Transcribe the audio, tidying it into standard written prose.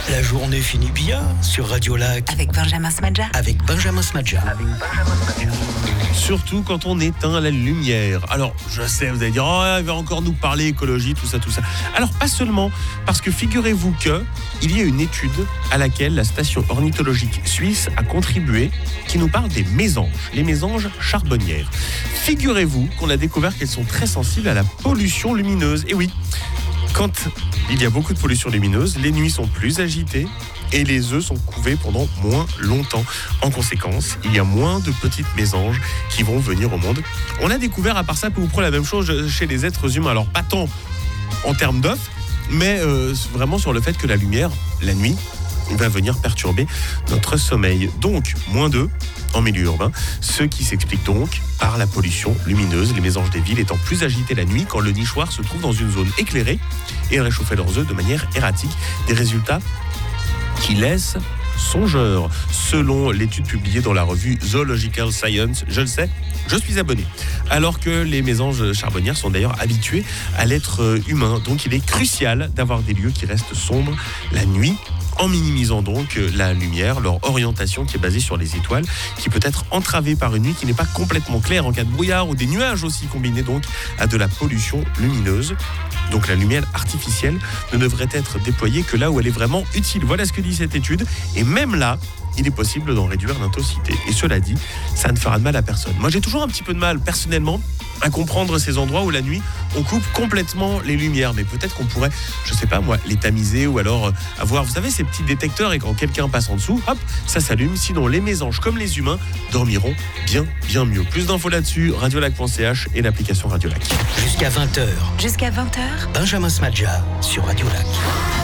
La journée finit bien sur Radio Lac. Avec Benjamin Smadja. Avec Benjamin Smadja. Surtout quand on éteint la lumière. Alors, je sais, vous allez dire, oh, il va encore nous parler écologie, tout ça. Alors, pas seulement, parce que figurez-vous qu'il y a une étude à laquelle la station ornithologique suisse a contribué, qui nous parle des mésanges, les mésanges charbonnières. Figurez-vous qu'on a découvert qu'elles sont très sensibles à la pollution lumineuse. Et oui, quand il y a beaucoup de pollution lumineuse, les nuits sont plus agitées et les œufs sont couvés pendant moins longtemps. En conséquence, il y a moins de petites mésanges qui vont venir au monde. On a découvert à part ça peu ou prou la même chose chez les êtres humains. Alors pas tant en termes d'œufs, mais vraiment sur le fait que la lumière, la nuit, va venir perturber notre sommeil. Donc, moins d'œufs en milieu urbain, ce qui s'explique donc par la pollution lumineuse, les mésanges des villes étant plus agités la nuit quand le nichoir se trouve dans une zone éclairée et réchauffer leurs œufs de manière erratique. Des résultats qui laissent songeurs, selon l'étude publiée dans la revue Zoological Science. Je le sais, je suis abonné. Alors que les mésanges charbonnières sont d'ailleurs habitués à l'être humain. Donc il est crucial d'avoir des lieux qui restent sombres la nuit, en minimisant donc la lumière, leur orientation qui est basée sur les étoiles, qui peut être entravée par une nuit qui n'est pas complètement claire en cas de brouillard ou des nuages aussi combinés donc à de la pollution lumineuse. Donc la lumière artificielle ne devrait être déployée que là où elle est vraiment utile. Voilà ce que dit cette étude. Et même là, il est possible d'en réduire l'intensité. Et cela dit, ça ne fera de mal à personne. Moi, j'ai toujours un petit peu de mal, personnellement, à comprendre ces endroits où la nuit, on coupe complètement les lumières. Mais peut-être qu'on pourrait, je sais pas moi, les tamiser ou alors avoir, vous savez, ces petits détecteurs et quand quelqu'un passe en dessous, hop, ça s'allume. Sinon, les mésanges, comme les humains, dormiront bien mieux. Plus d'infos là-dessus, radiolac.ch et l'application Radio Lac. Jusqu'à 20h. Jusqu'à 20h. Benjamin Smadja sur Radio Lac.